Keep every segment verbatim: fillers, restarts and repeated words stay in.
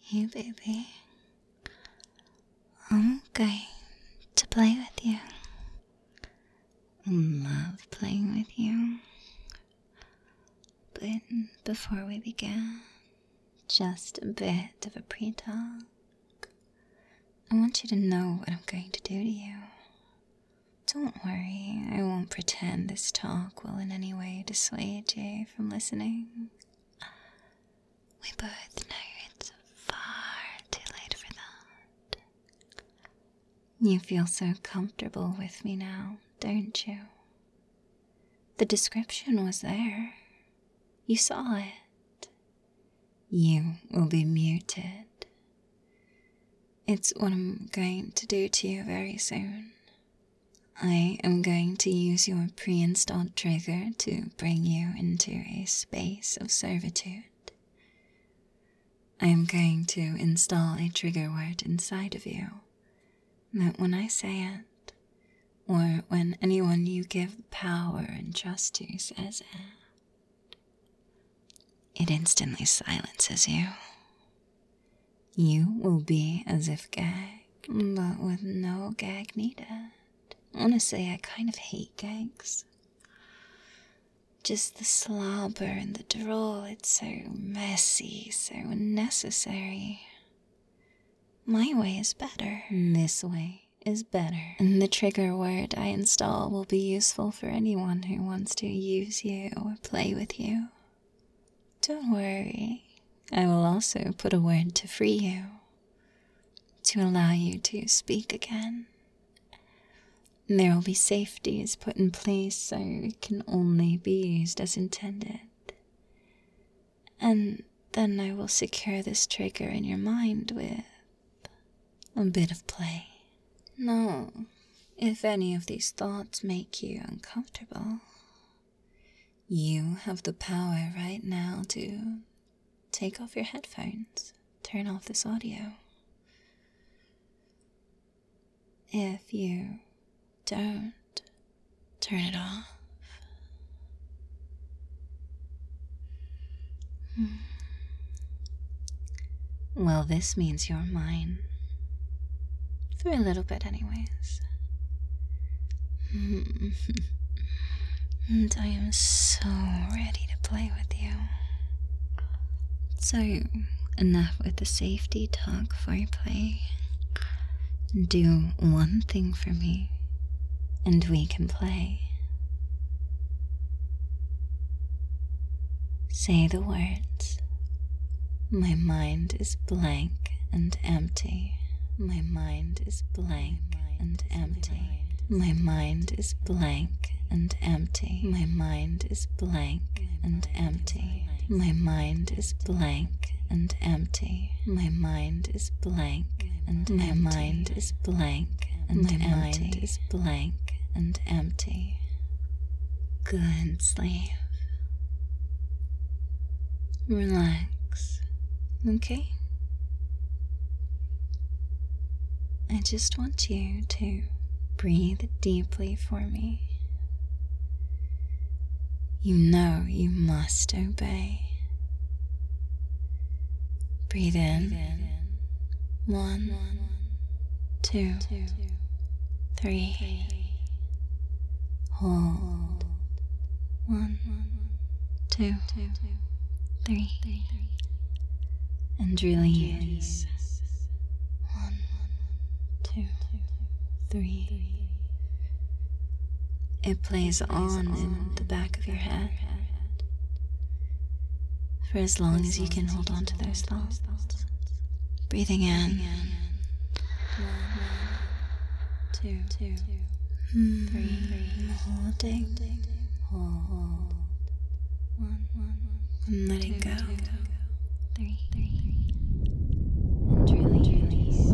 Hey, baby. I'm going to play with you. I love playing with you. But before we begin, just a bit of a pre-talk. I want you to know what I'm going to do to you. Don't worry, I won't pretend this talk will in any way dissuade you from listening. We both know it's far too late for that. You feel so comfortable with me now, don't you? The description was there. You saw it. You will be muted. It's what I'm going to do to you very soon. I am going to use your pre-installed trigger to bring you into a space of servitude. I am going to install a trigger word inside of you that when I say it, or when anyone you give power and trust to says it, it instantly silences you. You will be as if gagged, but with no gag needed. Honestly, I kind of hate gags. Just the slobber and the drool, it's so messy, so unnecessary. My way is better. This way is better. And the trigger word I install will be useful for anyone who wants to use you or play with you. Don't worry, I will also put a word to free you, to allow you to speak again. There will be safeties put in place so it can only be used as intended. And then I will secure this trigger in your mind with a bit of play. No, if any of these thoughts make you uncomfortable, you have the power right now to take off your headphones, turn off this audio. If you don't turn it off, hmm. well, this means you're mine. For a little bit anyways. And I am so ready to play with you. So, enough with the safety talk foreplay. Do one thing for me, and we can play. Say the words. My mind is blank and empty. My mind is blank and empty. My mind is blank and empty. My mind is blank and empty. My mind is blank and empty. My mind is blank and my mind is blank and my mind is blank and empty. Good, slave. Relax, okay? I just want you to breathe deeply for me. You know you must obey. Breathe in. One, two, three. Hold. One, two, three. And release. One, two, three. It plays on in the back of your head for as long as you can hold on to those thoughts. Breathing in. One, two, three. Holding. Hold. One, and letting go. Three. And release.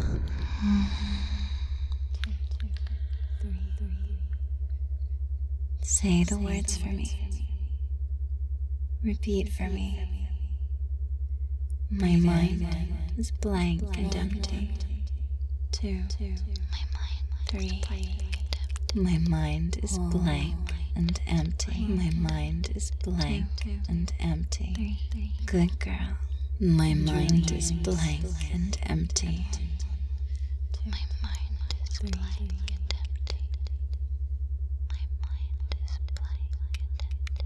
Say the words for me. Repeat for me. My mind is blank and empty. Two. My mind. Three. My mind is blank and empty. My mind is blank and empty. Good girl. My mind is blank and empty. My mind is blank and empty. My mind is blank and empty.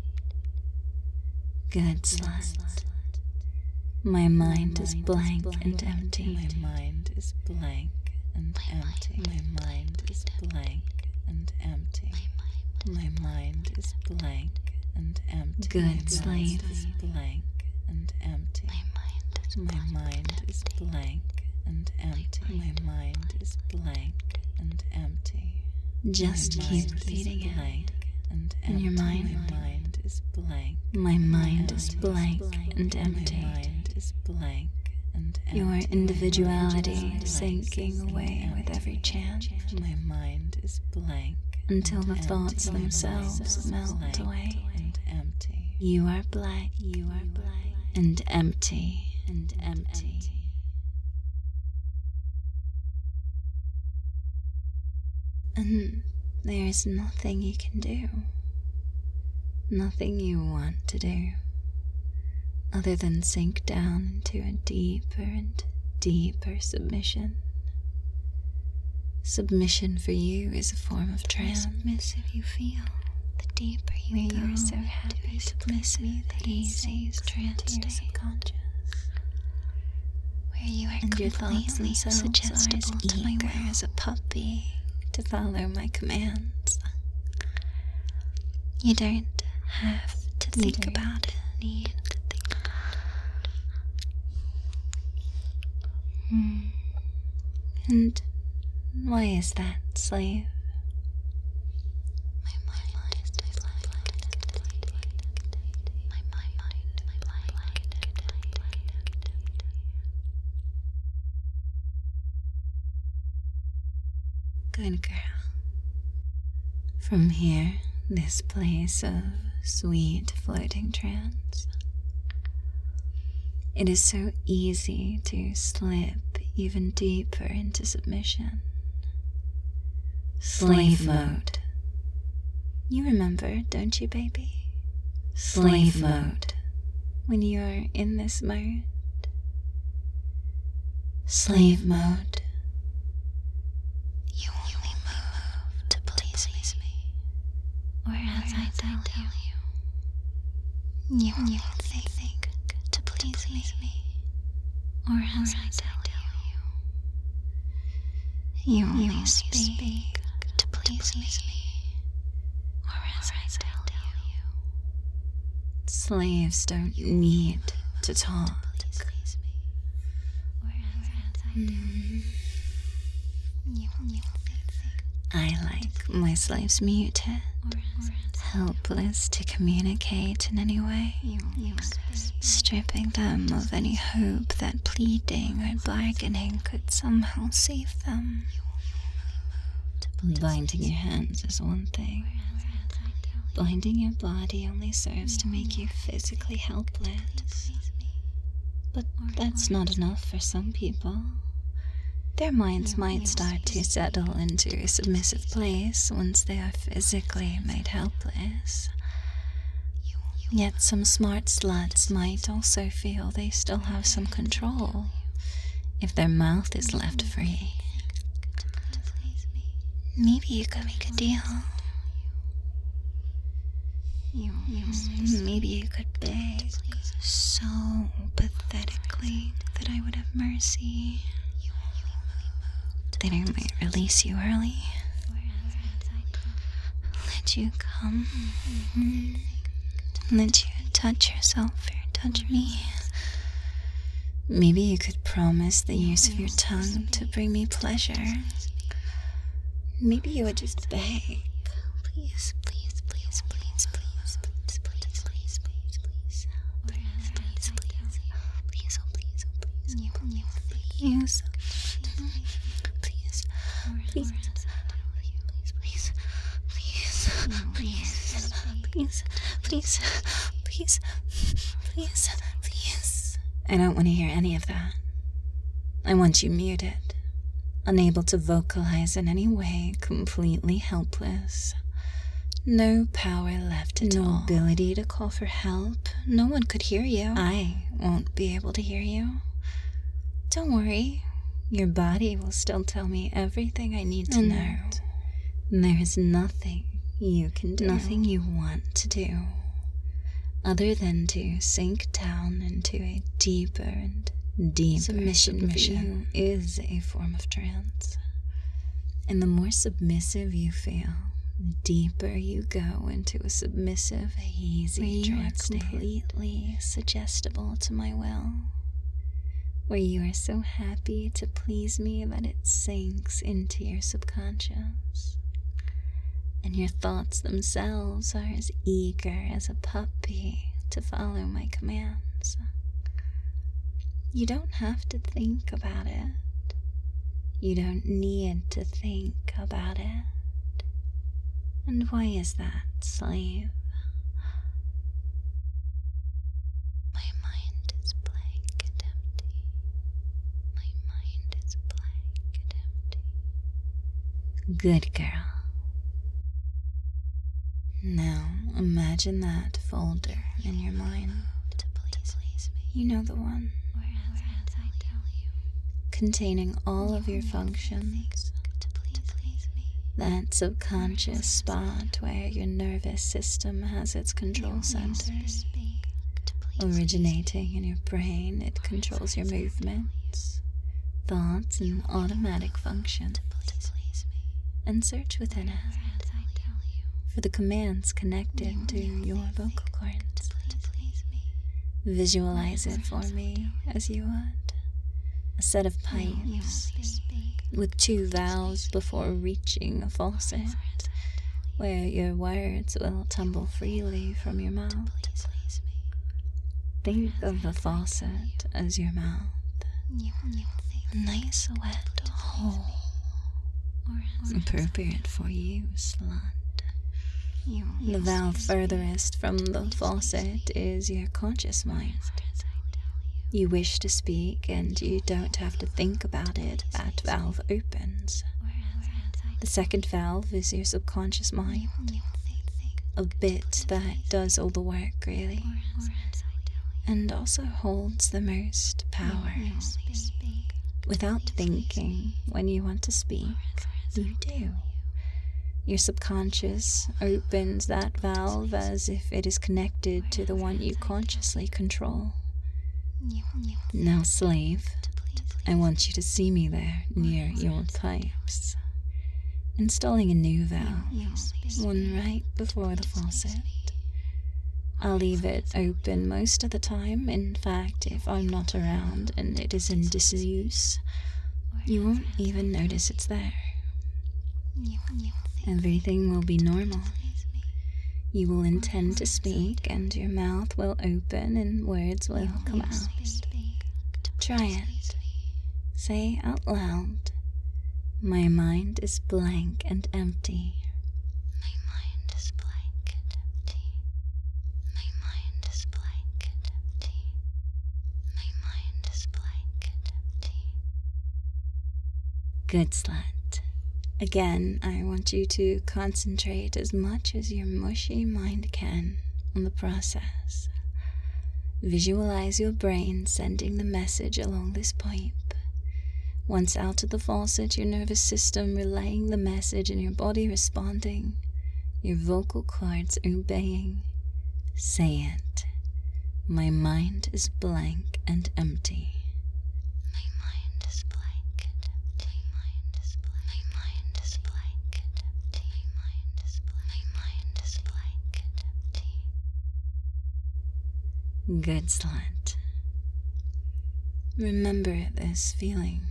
Good slut. My mind is blank and empty. My mind is blank and empty. My mind is blank and empty. My mind is blank and empty. Good slave. Blank and empty. My mind is blank and empty. My mind is blank and empty. Just keep repeating it in your mind. My mind is blank. My mind is blank and empty. My mind is blank and empty. Your individuality sinking away with every chant. My mind is blank until the thoughts themselves melt away and empty. You are blank. You are blank and empty. And empty. And there's nothing you can do, nothing you want to do, other than sink down into a deeper and deeper submission. Submission for you is a form of trance. Submissive you feel, the deeper you go. You are so happy to bliss me that easy trance to your subconscious. You are and your thoughts themselves suggestible are as to my eager will. as a puppy to follow my commands. You don't have to think don't about it. Need to think about it. Hmm. And why is that, slave? My mind is blank. My mind is blank. Good girl. From here, this place of sweet floating trance, it is so easy to slip even deeper into submission. Slave mode. You remember, don't you, baby? Slave mode. When you are in this mode. Slave mode. You only move to please me, or as I tell you. You only think to please me, or as I tell you. You only speak to please me, or as I tell you. Slaves don't need to talk. Mm. You only think I like my slaves muted, helpless to communicate in any way, stripping them of any hope that pleading or bargaining could somehow save them. Binding your hands is one thing. Binding your body only serves to make you physically helpless. But that's not enough for some people. Their minds might start to settle into a submissive place once they are physically made helpless. Yet some smart sluts might also feel they still have some control if their mouth is left free. Maybe you could make a deal. Maybe you could beg so pathetically that I would have mercy. Then I might release you early. Let you come. Let you touch yourself or touch me. Maybe you could promise the use of your tongue to bring me pleasure. Maybe you would just beg. Please, please, please, please, please, please, please, please, please, please. Please, please, please. Please, oh please, oh please. Please. Please. Please. Please. Please. Please. Please. Please. Please. Please. I don't want to hear any of that. I want you muted, unable to vocalize in any way, completely helpless, No power left at all. No ability to call for help. No one could hear you. I won't be able to hear you. Don't worry. Your body will still tell me everything I need to and know. There is nothing you can do. Nothing you want to do. Other than to sink down into a deeper and deeper submission. Submission is a form of trance. And the more submissive you feel, the deeper you go into a submissive, hazy trance state. Completely suggestible to my will. Where you are so happy to please me that it sinks into your subconscious. And your thoughts themselves are as eager as a puppy to follow my commands. You don't have to think about it. You don't need to think about it. And why is that, slave? My mind is blank and empty. My mind is blank and empty. Good girl. Now, imagine that folder in your mind. To please, please me. You know the one. Whereas, whereas I tell you. Containing all of your functions. To please, please me. That subconscious spot where your nervous system has its control centers. Originating in your brain, it controls your movements, thoughts, and automatic functions. And search within it for the commands connected to your vocal cords. Visualize it for me as you would. A set of pipes with two valves before reaching a faucet, where your words will tumble freely from your mouth. Think of the faucet as your mouth. A nice wet hole. Appropriate for you, slut. The valve furthest from the faucet is your conscious mind. You wish to speak and you don't have to think about it. That valve opens. The second valve is your subconscious mind. A bit that does all the work, really. And also holds the most power. Without thinking, when you want to speak, you do. Your subconscious opens that valve as if it is connected to the one you consciously control. Now, slave, I want you to see me there near your pipes. Installing a new valve, one right before the faucet. I'll leave it open most of the time. In fact, if I'm not around and it is in disuse, you won't even notice it's there. Everything will be normal. You will intend to speak and your mouth will open and words will come out. Try it. Say out loud, my mind is blank and empty. My mind is blank and empty. My mind is blank and empty. My mind is blank and empty. Good, slut. Again, I want you to concentrate as much as your mushy mind can on the process. Visualize your brain sending the message along this pipe. Once out of the faucet, your nervous system relaying the message and your body responding, your vocal cords obeying. Say it. My mind is blank and empty. Good, slut. Remember this feeling.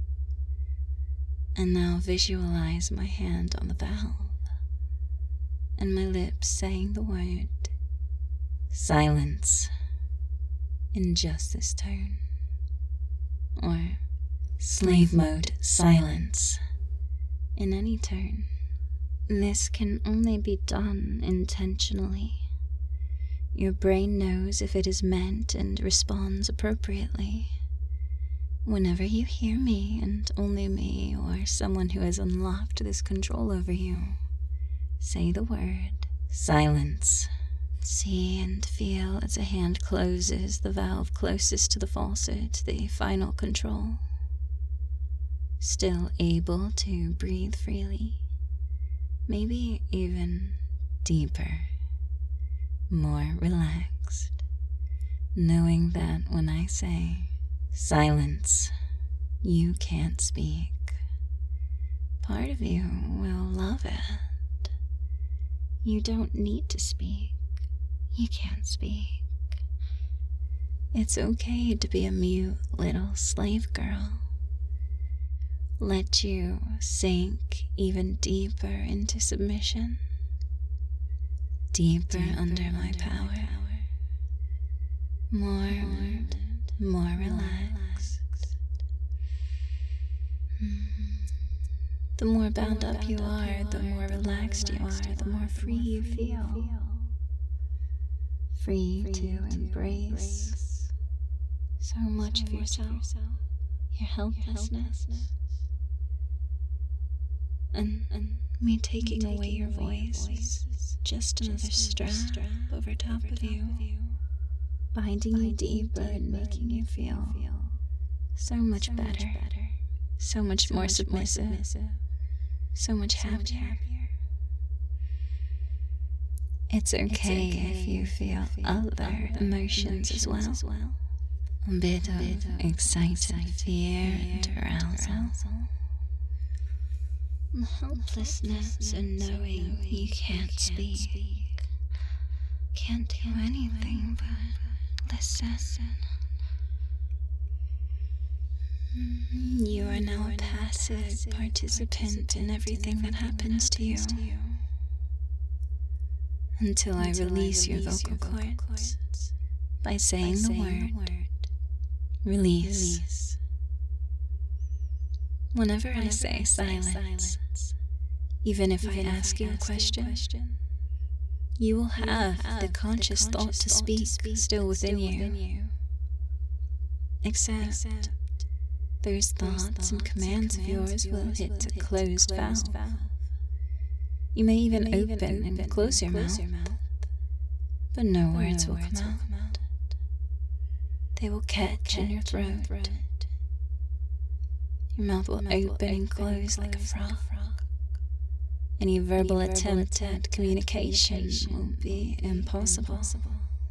And now visualize my hand on the valve and my lips saying the word silence in just this tone, or slave mode silence in any tone. This can only be done intentionally. Your brain knows if it is meant and responds appropriately. Whenever you hear me, and only me or someone who has unlocked this control over you, say the word Silence. See and feel as a hand closes the valve closest to the faucet, the final control. Still able to breathe freely, maybe even deeper, more relaxed, knowing that when I say silence, you can't speak. Part of you will love it. You don't need to speak. You can't speak. It's okay to be a mute little slave girl. Let you sink even deeper into submission, deeper, deeper under, under my power, my power. More, more and more, more relaxed. relaxed. Mm-hmm. The more bound the more up bound you up are, you the more relaxed you are, the more free you feel. feel. Free, free to, to embrace, embrace so much so of yourself, yourself. Your helplessness. Your helplessness. And, and me taking, taking away your voice is just another just strap, strap over top, over of, top you, of you, binding, binding you deeper and making you feel, feel so much, so better, much better, so much so more, much submissive, more submissive, so much so happier. Much happier. It's okay, it's okay if you feel, feel other, other emotions, emotions as, well. as well. A bit, a of, bit of excited fear and arousal. arousal. Helplessness and knowing you can't speak, can't do anything but listen. You are now a passive participant in everything that happens to you, until I release your vocal cords by saying the word release. Whenever, Whenever I say I silence, silence, even if even I ask if I you a question, question, you will have, have the conscious, the conscious thought to speak, to speak still within, still you. within you. Except, Except those thoughts, thoughts and commands, and commands of yours will hit a closed, closed valve. valve. You may even, you may open, even open and close your, close your mouth, but no but words, no will, words come will come out. They will catch, catch in your throat. In your throat. Your mouth will, mouth open, will open and close like a frog. Like a frog. Any verbal, Any verbal attempt at communication, communication will be impossible. impossible.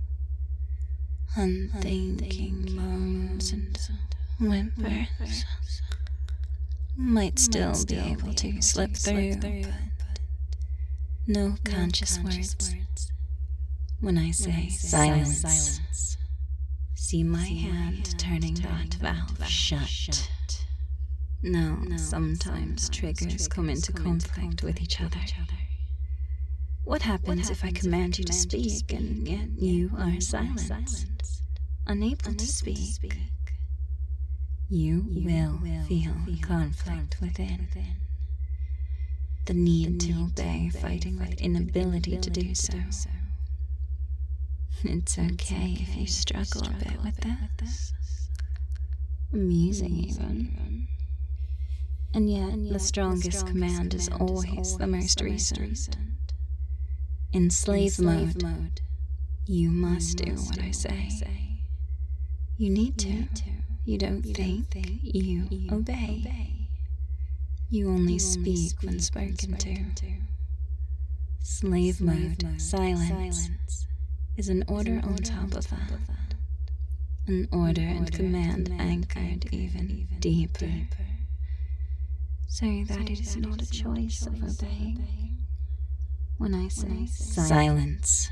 Unthinking, Unthinking moans and whimpers might still, might still be able to, able to slip, to through, slip through, but no, no conscious, conscious words. words. When I say, when I say silence, silence, see my see hand, hand turning, turning that valve, valve shut. shut. No, no, sometimes, sometimes triggers, triggers come into come conflict, conflict with, each, with other. each other. What happens, what happens if I command, if I command you to speak, to speak and yet you are silenced, silenced unable, unable to, speak. to speak? You, you will, will feel, feel conflict, conflict within. within. The need, the need to obey, to obey fighting with inability, inability to, do, to so. do so. It's okay, it's okay if you struggle, struggle a bit with this. With this. Amusing, Amusing even. even. And yet, and yet the, strongest the strongest command, command is always, always the most the recent. recent. In slave, In slave mode, mode, you must, you must do, what, do I say. what I say. You need to. You, need to. you, don't, you think, don't think you, you obey. obey. You only, you speak, only speak when spoken, spoken to. to. Slave, slave mode, mode silence, silence, is an order, an order on top, on top of, that. of that. An order, an order and command, command anchored, anchored even, even deeper. deeper. So that, so it is that not, a choice, not a choice of obeying. obeying. When I say, when I say silence,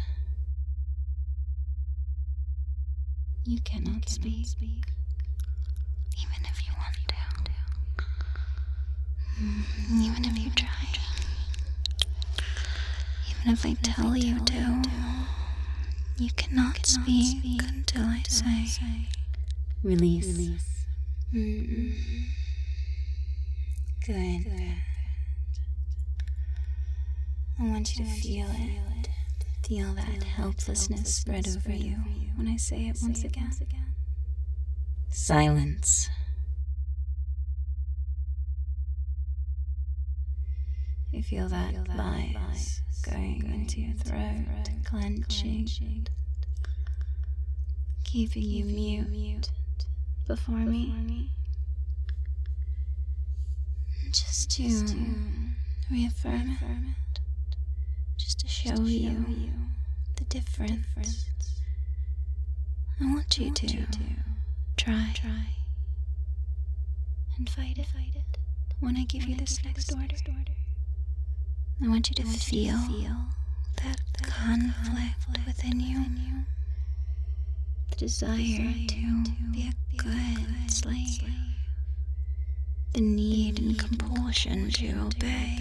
you cannot, you cannot speak. speak. Even if you want to. Mm, even if you try. Even if I tell you to. You cannot, cannot speak, speak until I say, I say release. release. Mm-mm. Good. Good. I want you to feel it. Feel that feel helplessness spread over you when I say it once again. once again. Silence. You feel that bias going into your throat, clenching, keeping you mute before me. Just to reaffirm it, just to show you the difference. I want you to try and fight it when I give you this next order. I want you to feel that conflict within you, the desire to be a good slave, the need and compulsion to obey,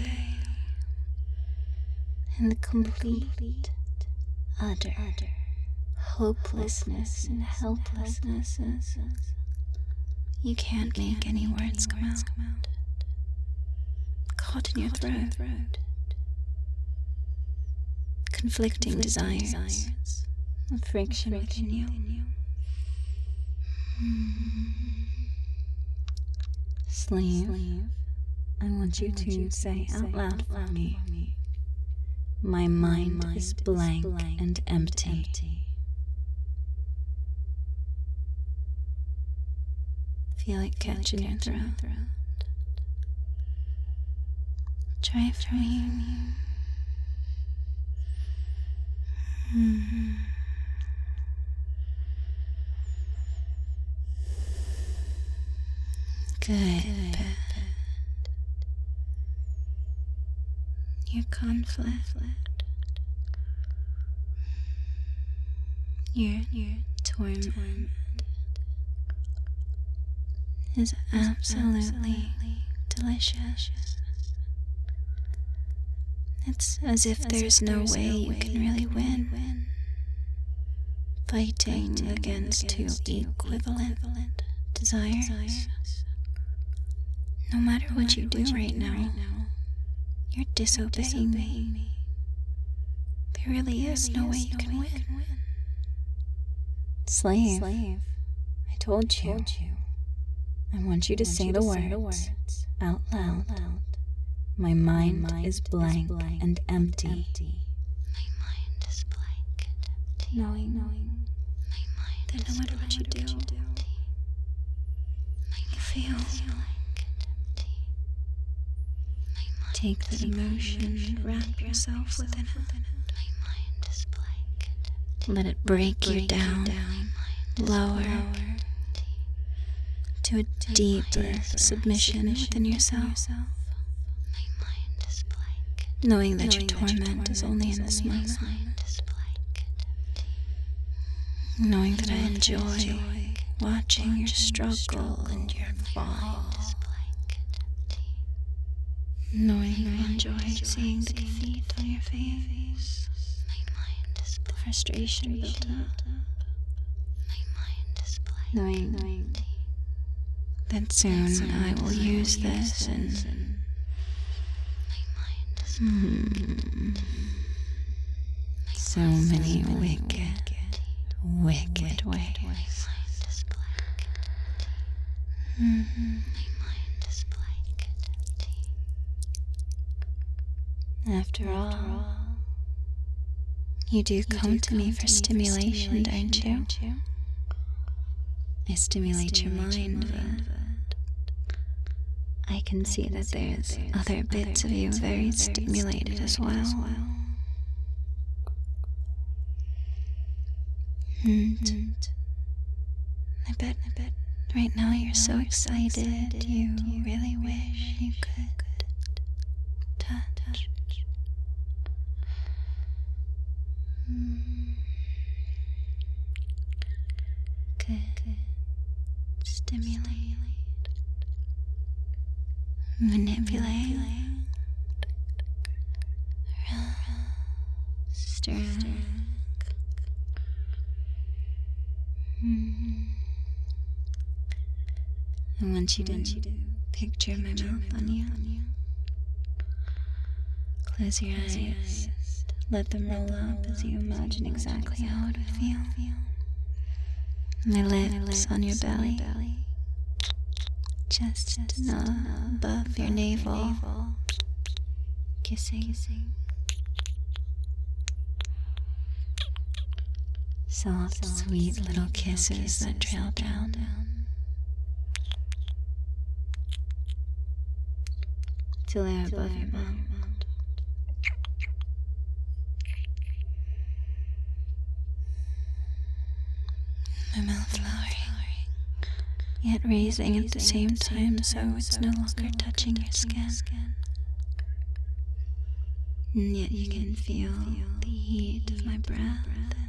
and the complete, utter hopelessness and helplessness. You can't make any words come out. Caught in your throat. Conflicting desires. A friction within you. Slave, I want you to say out loud for me. My mind is blank and empty. Feel it catch in your throat. Try it for me. Mm-hmm. Good. Good. Your conflict, your, your torment, torment is absolutely, absolutely delicious. It's as if there's no way you can really win. Fighting against two equivalent desires. No matter what you do right now, you're disobeying me. There really is no way you can win. Slave, I told you. I want you to say the words out loud. My mind is blank and empty. My mind is blank and empty. Knowing, knowing that no matter what you do, you feel. Take that emotion, wrap yourself within it. Let it break you down, lower, to a deeper submission within yourself. Knowing that your torment is only in this moment. Knowing that I enjoy watching your struggle and your fall. Knowing I enjoy seeing the defeat on your face, the frustration built up. Knowing that soon I will use this and hmm, so many wicked, wicked ways. Mm-hmm. After all, you do come to me for stimulation, don't you? I stimulate your mind, but I can see that there's other bits of you very stimulated as well. And I bet, I bet, right now you're so excited, you really wish you could touch. Good. Stimulate. Manipulate. Stir. I want you to picture my mouth on you. Close your eyes. Let them roll up as you imagine exactly how it would feel. My lips on your belly, just above your navel, kissing, kissing. Soft, Soft sweet, sweet little kisses, kisses that trail down, down till they're above your mouth. My mouth lowering, yet raising at the same time, so it's no longer touching your skin. And yet you can feel the heat of my breath.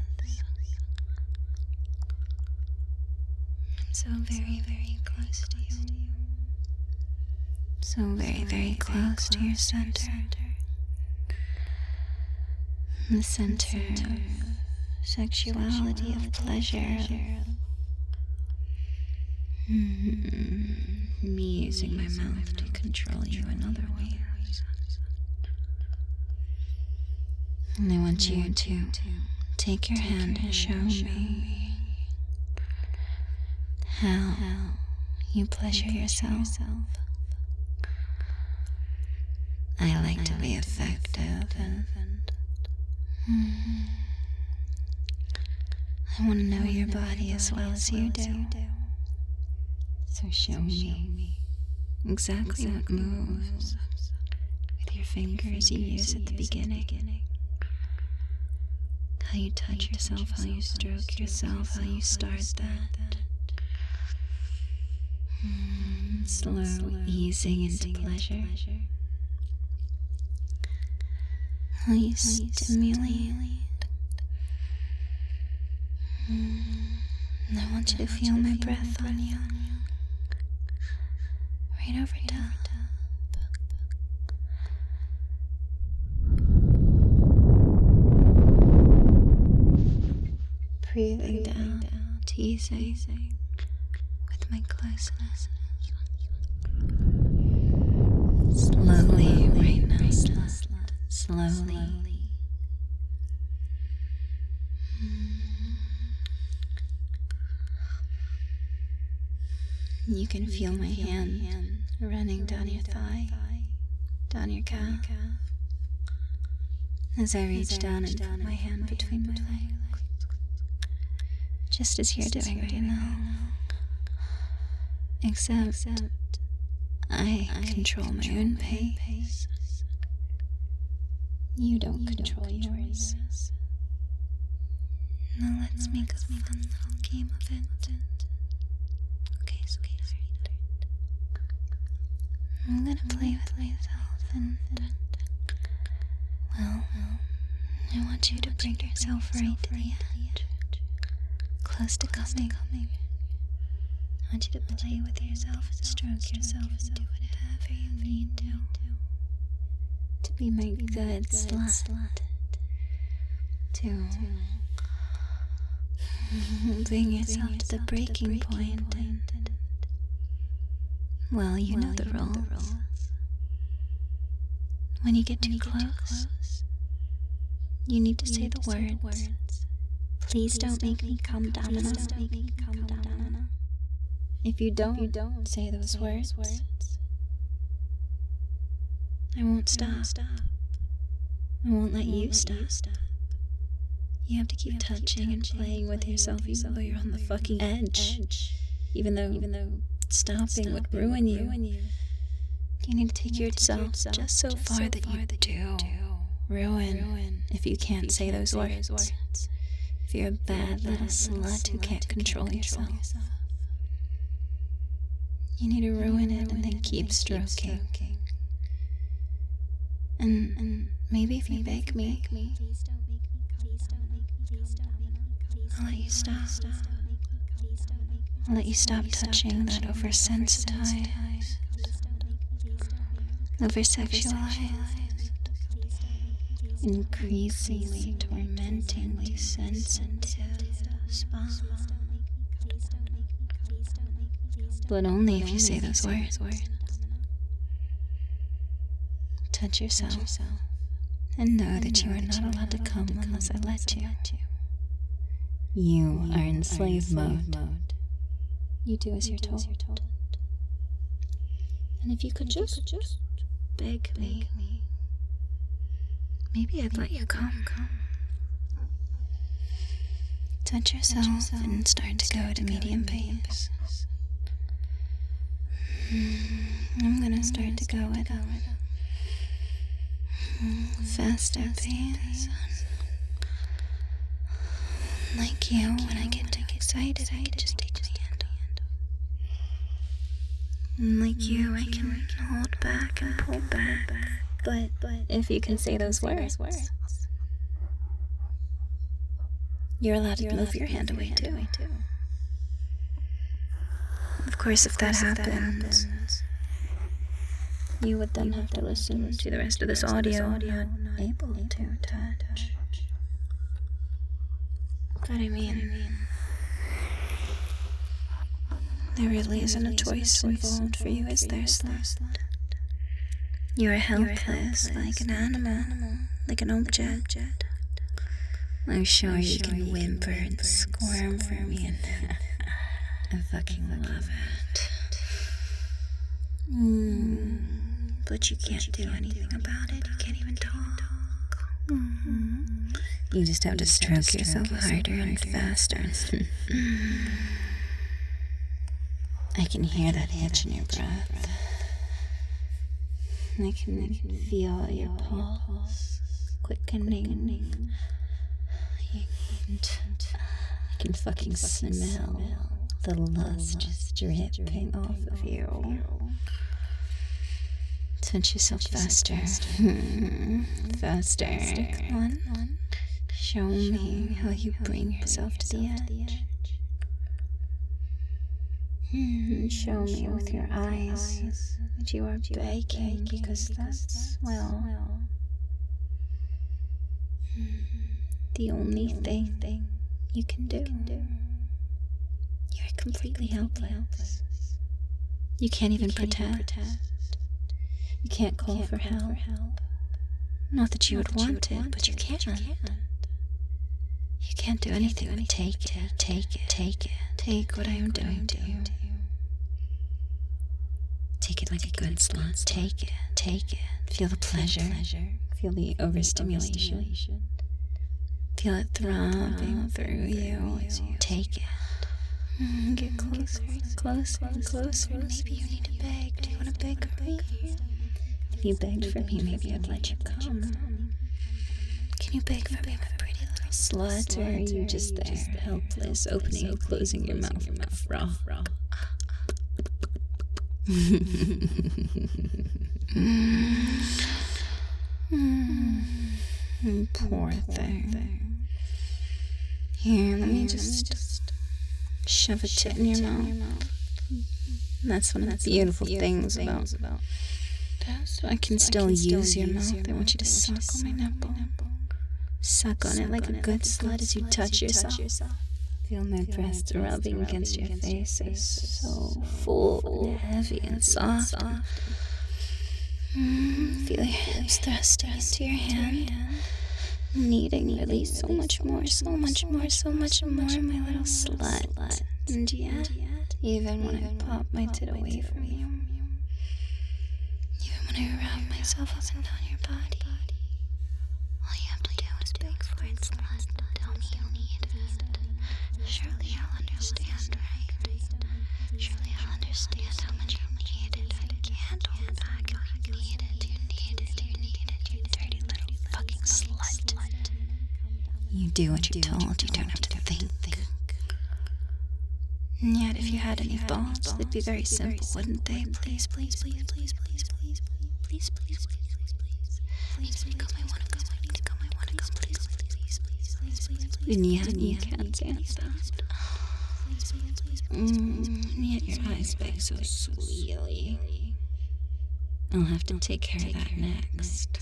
I'm so very, very close to you. So very, very close to your center. The center of sexuality, of pleasure. Mm-hmm. Me using my mouth to control you in other ways. And I want you to take your hand and show me how you pleasure yourself. I like to be effective and mm-hmm. I want to know your body as well as you do. So show me exactly what moves with your fingers you use at the beginning. How you touch yourself, how you stroke yourself, how you start that. Mm, slow easing into pleasure. How you stimulate. Mm, and I want you to feel my breath on you. Right over top. Breathing down, teasing with my closeness. Slowly, right now, slowly. You can feel my hand running down your thigh, down your calf, as I reach down and put my hand between my legs, just as you're doing right now. Except I control my own pace. You don't control yours. Now let's make a fun little game of it. Okay, sweetheart. I'm gonna play with myself and, well, I want you to bring yourself right to the edge. Close to coming. I want you to play with yourself and stroke yourself and do whatever you need to. To be my good slut. To bring yourself to the breaking point and, well, you know the rules. When you get too close, you need to say the words. Please don't make me come down enough. If you don't, you don't say those words, words, I won't stop. I won't, stop. I won't let I won't you let stop. You, stop. You have to keep, have touching, to keep touching and playing with yourself, with yourself even though you're on the fucking edge. edge. Even though, even though stopping, stopping would ruin you. ruin you. You need to take, you yourself, take yourself just so just far, so that, far you that you do ruin, ruin if you can't, if you say, can't those, say words. those words. If you're a bad, bad little slut who can't control, control yourself. yourself. You need to ruin it and then keep stroking. And, and maybe if you beg me, I'll let you stop. I'll let you stop touching that oversensitized, oversexualized, increasingly tormentingly sensitive spot. But only if you say those words. Touch yourself and know that you are not allowed to come unless I let you. You are in slave mode. You do as you're told. And if you could just beg me, maybe I'd let you come. Touch yourself and start to go at a medium pace. I'm gonna start to go at a faster pace. Like you, when I get excited, I can just take my hand. And like you, I can hold back and pull back. But if you can say those words, you're allowed to move your hand away too. Of course, if that happens, you would then have to listen to the rest of this audio not able to touch. But I mean, there really isn't a choice involved for you, is there, Slut? You are helpless, like an animal, like an object. I'm sure you can whimper and squirm for me, and I fucking love it. Mm. But you can't do anything about it. You can't even talk. Mm-hmm. You just have to stroke yourself harder and faster. I can hear that itch in your breath. I can, I can feel your pulse quickening. I can fucking smell the lust just dripping off of you. Touch yourself faster. Faster. Come on. Show me how you bring yourself to the edge. Show me with your eyes that you are begging, because that's, well, the only thing you can do. You're completely helpless. You can't even protect. You can't call for help. Not that you would want it, but you can't. You can't do anything but take it, take it, take it. Take what I am doing to you. Take it like a good slut. Take it, take it. Feel the pleasure. Feel the overstimulation. Feel it throbbing through you as you take it. Mm, get closer, closer, and closer. Maybe you need to beg. Do you want to beg for me? If you begged for me, maybe I'd let you come. Can you beg for me, my pretty little slut? Or are you just there, helpless, opening and closing your mouth with a froth? mm, poor thing. Here, let me just shove a tit in your mouth. That's one of the beautiful things about. So I can still use your mouth. I want you to suck on my nipple. Suck on it like a good slut as you touch yourself. Feel my breasts rubbing against your face. It's so full and heavy and soft. Mm, feel your hips thrusting into your hand. Needing really so much more, so much more, so much more, my little slut. And yet, even when I pop my tit away from you, even when I wrap myself up and down your body, all you have to do is beg for it, slut. Tell me you need it. Surely you'll understand, right? Surely you'll understand how much you need it. I can't hold back. You need it, you need it, you need it, you dirty little fucking slut. You do what you're told, you don't have to think. And yet, if you had any thoughts, they'd be very simple, wouldn't they? Please, please, please, please, please, please, please, please, please, please, please. I need to go, I want to go, I need to go, I want to go, please, please, please, please, please, please. And yet, you can't answer that. Mm, and yet your eyes beg so sweetly. I'll have to take care of that next.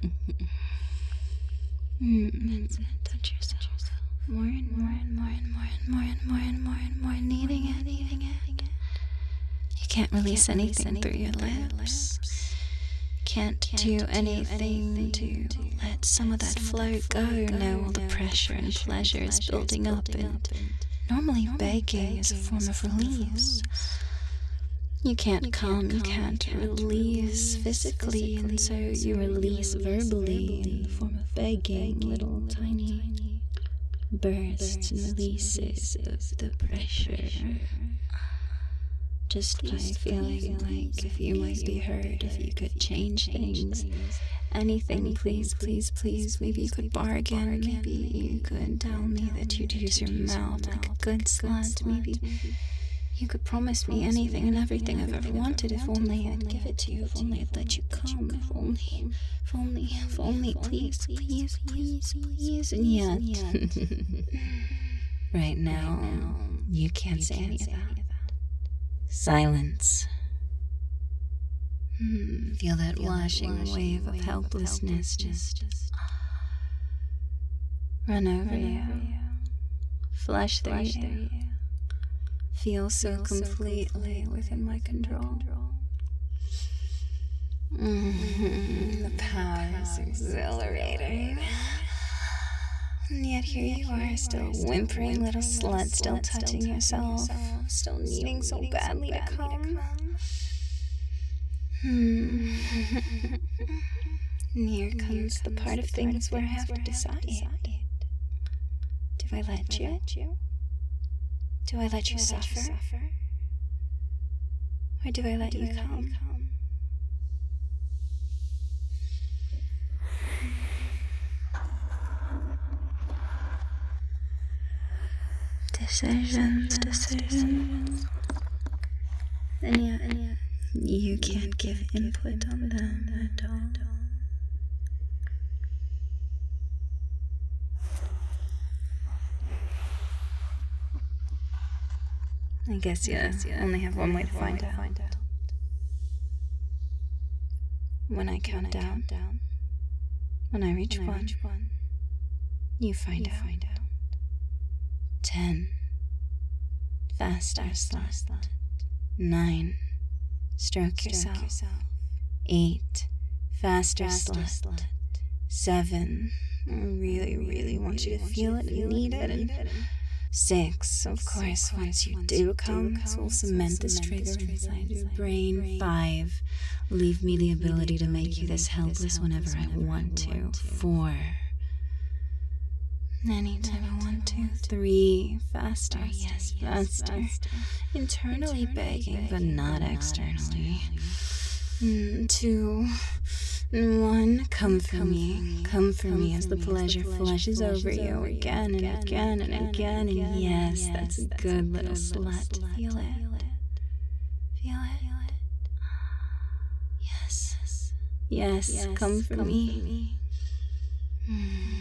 mm, that's it. Touch yourself. More and more and more and more and more and more and more and more, needing it, needing it. You can't release anything through your lips. Can't do anything to let some of that flow go. No, all the pressure and pleasure is building up, and normally begging is a form of release. You can't come, you can't release physically, and so you release verbally in the form of begging, little tiny bursts and releases of the pressure. Just by feeling like if you might be heard, if you could change things, anything, please, please, please. Maybe you could bargain, maybe you could tell me that you'd use your mouth like a good slut, maybe you could promise me anything and everything I've ever wanted, if only I'd give it to you, if only I'd let you come, if only, if only, if only, please, please, please, please, and yet, right now, you can't say any of that. Silence. Hmm. Feel that washing wave of helplessness just run over you, flush through you. Feel so completely within my control. Mm-hmm. The power is exhilarating. And yet here you are, still whimpering little slut, still touching yourself, still needing so badly to come. Hmm. And here comes the part of things where I have to decide. Do I let you? Do I let you suffer? Or do I let you come? Decisions, decisions. And yet, and yet, you can't give input on them at all. I guess you yes, yeah. only have one way to find out. Find out. When I count when I down, count down, when I reach, when one, I reach one, you find you out. Find out. Ten. Faster, slut. slut. Nine. Stroke, Stroke yourself. yourself. Eight. Faster, Faster slut. slut. Seven. I really, really want you to feel it and need it. And six. Of course, once you do come, we'll cement this trigger inside your brain. Five. Leave me the ability to make you this helpless whenever I want to. Four. Anytime I want to. Three. Faster, yes, faster. Internally begging, but not externally. Mm, two. One. Come for me. Come for me as the pleasure flushes over you again and again and again. And yes, that's a good little slut. Feel it. Feel it. Yes. Yes, come for me. Hmm.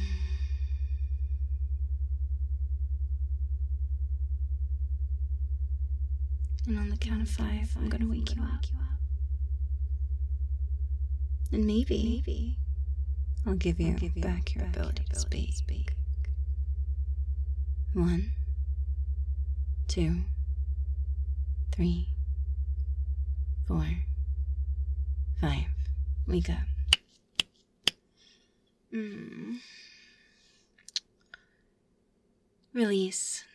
And on the count of five, I'm gonna wake you up. And maybe, maybe I'll give you, I'll give you back your back ability, your ability to speak. speak. One, two, three, four, five. Wake up. Mm. Release.